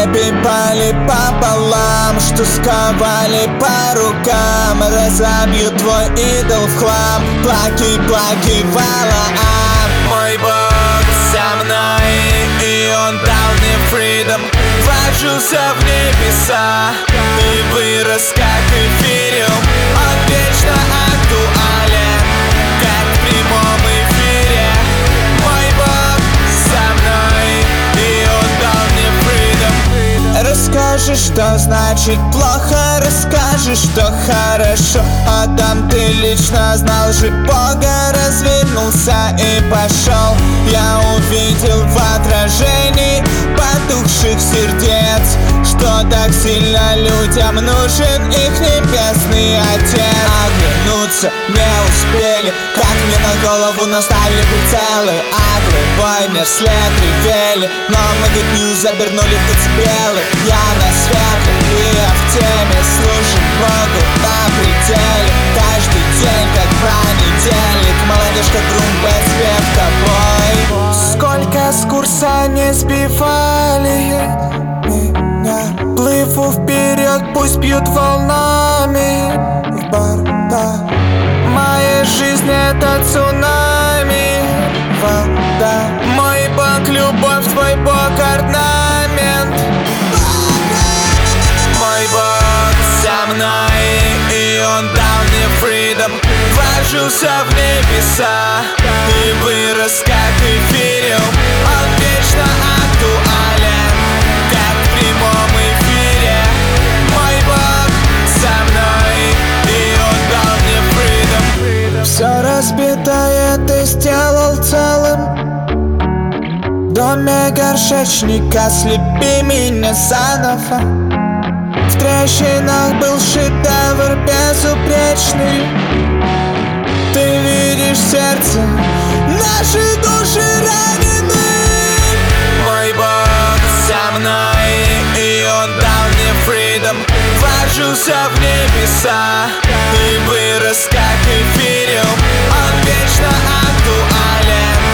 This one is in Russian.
разбивали пополам, что сковали по рукам, разобьют твой идол в хлам. Плаки, плаки, Валаам. Мой Бог со мной, и Он дал мне freedom. Вложился в небеса и вырос как эфириум. Он вечно актуален, как в прямом эфире. Мой Бог со мной, и Он дал мне freedom. Расскажи, что значит плохо, расскажи, что хорошо. А там ты лично знал же Бога, развернулся и пошел. Я увидел в отражении потухших сердец, что так сильно людям нужен их небесный Отец. Оглянуться не успели, как мне на голову наставили прицелы. Голубой мир след ревели, но мы good news обернули в децибелы. Я на светле, и я в теме, служим Богу на пределе. Каждый день как понедельник, молодежь как грум, спев тобой. Сколько с курса не сбивали меня, плыву вперед, пусть бьют волнами в борта. Моя жизнь это цунами, вода. Мой Бог любовь, твой Бог орнамент. Мой Бог со мной, и Он дал мне freedom. Вложился в небеса и вырос как эфириум. Он вечно актуален, как в прямом эфире. Мой Бог со мной, и Он дал мне freedom. Все разбитое ты сделал целым. В доме горшечника слепи меня заново. В трещинах был шедевр безупречный. Ты видишь сердце, наши души ранены. Мой Бог со мной, и Он дал мне freedom. Вложился в небеса и вырос как эфириум. Он вечно актуален,